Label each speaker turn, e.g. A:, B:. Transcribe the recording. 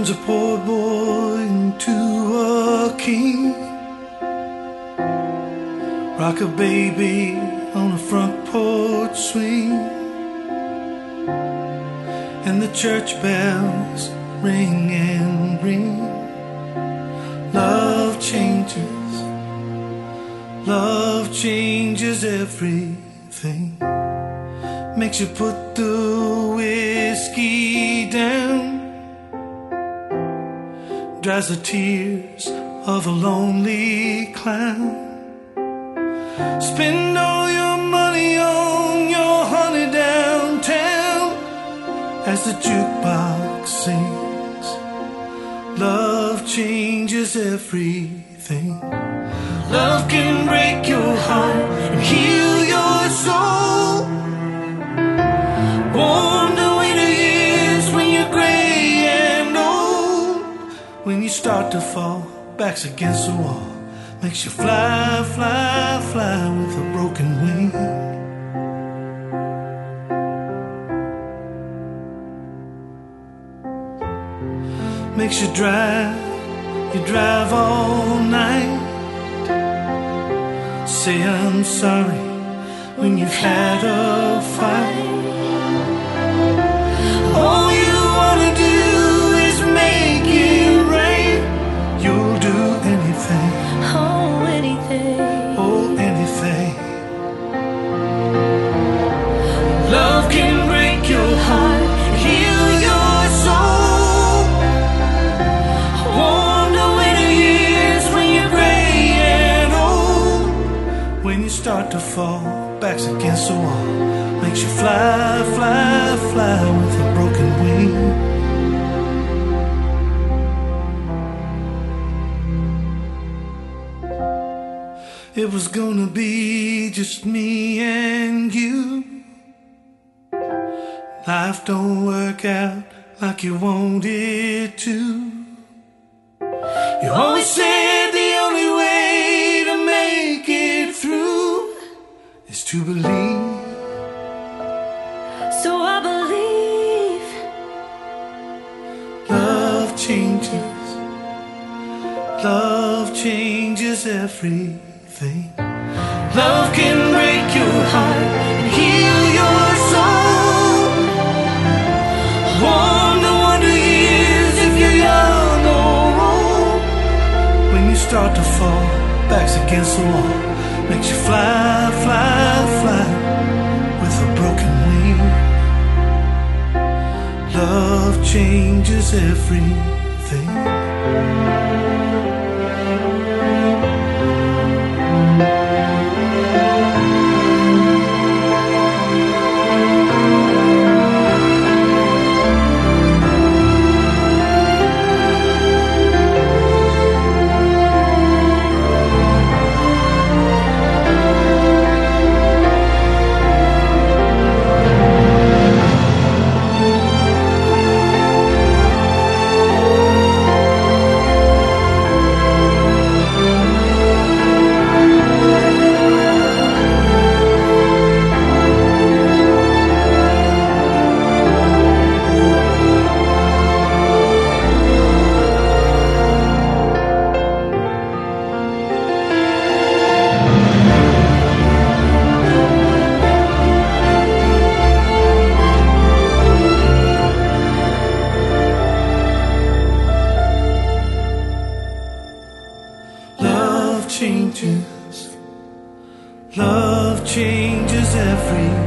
A: turns a poor boy into a king. Rock a baby on a front porch swing, and the church bells ring and ring. Love changes everything. Makes you put the whiskey down, dries the tears of a lonely clown. Spend all your money on your honey downtown as the jukebox sings. Love changes everything. Love can break your heart and heal your soul. Warm the winter years when you're gray and old. When you start to fall, backs against the wall, makes you fly, fly, fly with a broken wing. Makes you drive all night. Say I'm sorry when you've had a fight. All you wanna do is make it right. You'll do anything.
B: Oh, anything.
A: Oh, anything. Love can break your heart, heal your soul. Warm the winter years when you're gray and old. When you start to fall, backs against the wall, makes you fly, fly, fly with a broken wing. It was gonna be just me and you. Life don't work out like you want it to. You always said the only way to make it through is to believe.
B: So I believe
A: Love changes everything. Love can break your heart and heal your soul. Warm the wonder years if you're young or old. When you start to fall, backs against the wall, makes you fly, fly, fly with a broken wing. Love changes everything. Love changes everything.